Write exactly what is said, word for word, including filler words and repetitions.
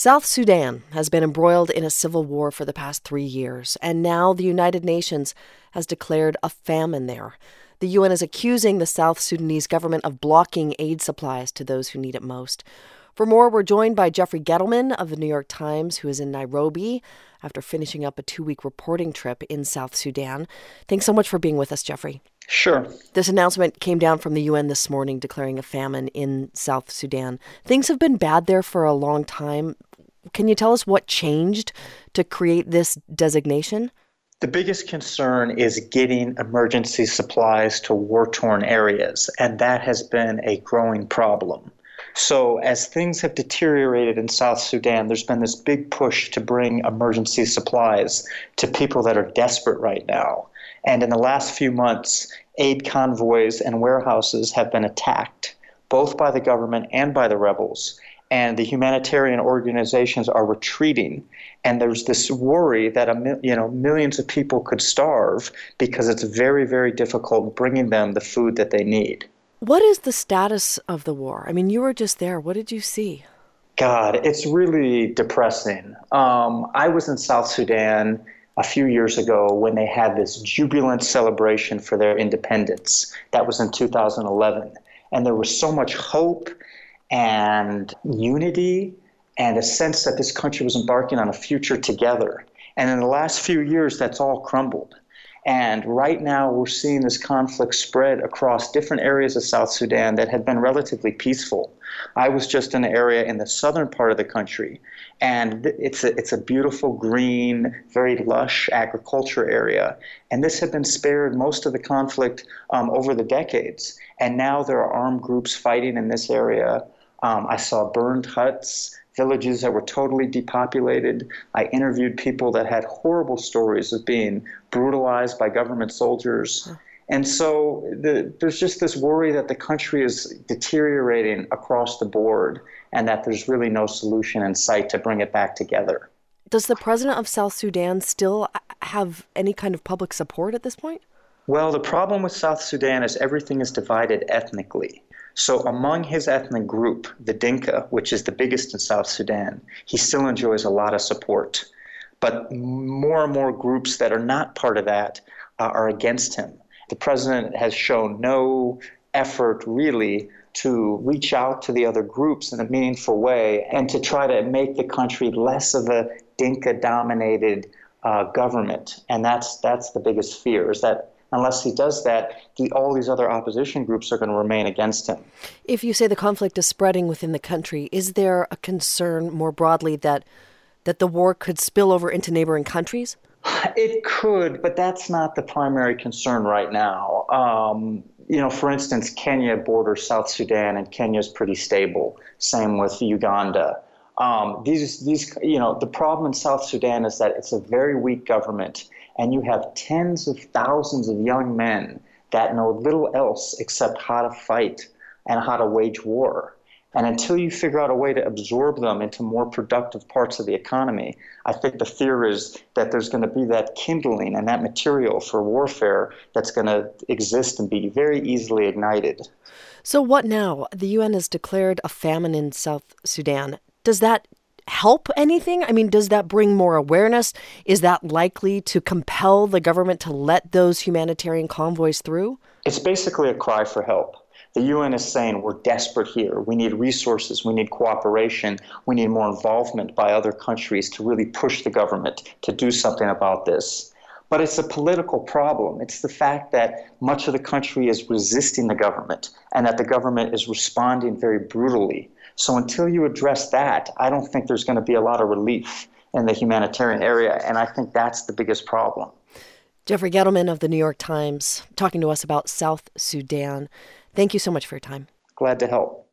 South Sudan has been embroiled in a civil war for the past three years, and now the United Nations has declared a famine there. The U N is accusing the South Sudanese government of blocking aid supplies to those who need it most. For more, we're joined by Jeffrey Gettleman of the New York Times, who is in Nairobi after finishing up a two-week reporting trip in South Sudan. Thanks so much for being with us, Jeffrey. Sure. This announcement came down from the U N this morning declaring a famine in South Sudan. Things have been bad there for a long time. Can you tell us what changed to create this designation? The biggest concern is getting emergency supplies to war-torn areas, and that has been a growing problem. So as things have deteriorated in South Sudan, there's been this big push to bring emergency supplies to people that are desperate right now. And in the last few months, aid convoys and warehouses have been attacked, both by the government and by the rebels. And the humanitarian organizations are retreating. And there's this worry that a, you know millions of people could starve because it's very, very difficult bringing them the food that they need. What is the status of the war? I mean, you were just there. What did you see? God, it's really depressing. Um, I was in South Sudan a few years ago when they had this jubilant celebration for their independence. That was in two thousand eleven. And there was so much hope and unity and a sense that this country was embarking on a future together. And in the last few years, that's all crumbled. And right now, we're seeing this conflict spread across different areas of South Sudan that had been relatively peaceful. I was just in an area in the southern part of the country, and it's a, it's a beautiful, green, very lush agriculture area. And this had been spared most of the conflict um, over the decades. And now there are armed groups fighting in this area. Um, I saw burned huts, villages that were totally depopulated. I interviewed people that had horrible stories of being brutalized by government soldiers. And so the, there's just this worry that the country is deteriorating across the board and that there's really no solution in sight to bring it back together. Does the president of South Sudan still have any kind of public support at this point? Well, the problem with South Sudan is everything is divided ethnically. So among his ethnic group, the Dinka, which is the biggest in South Sudan, he still enjoys a lot of support. But more and more groups that are not part of that uh, are against him. The president has shown no effort really to reach out to the other groups in a meaningful way and to try to make the country less of a Dinka-dominated uh, government. And that's that's the biggest fear, is that unless he does that, the, all these other opposition groups are going to remain against him. If you say the conflict is spreading within the country, is there a concern more broadly that that the war could spill over into neighboring countries? It could, but that's not the primary concern right now. Um, you know, for instance, Kenya borders South Sudan, and Kenya is pretty stable. Same with Uganda. Um, these, these, you know, the problem in South Sudan is that it's a very weak government, and you have tens of thousands of young men that know little else except how to fight and how to wage war. And until you figure out a way to absorb them into more productive parts of the economy, I think the fear is that there's going to be that kindling and that material for warfare that's going to exist and be very easily ignited. So what now? The U N has declared a famine in South Sudan. Does that help anything? I mean, does that bring more awareness? Is that likely to compel the government to let those humanitarian convoys through? It's basically a cry for help. The U N is saying we're desperate here. We need resources. We need cooperation. We need more involvement by other countries to really push the government to do something about this. But it's a political problem. It's the fact that much of the country is resisting the government and that the government is responding very brutally. So until you address that, I don't think there's going to be a lot of relief in the humanitarian area. And I think that's the biggest problem. Jeffrey Gettleman of the New York Times talking to us about South Sudan. Thank you so much for your time. Glad to help.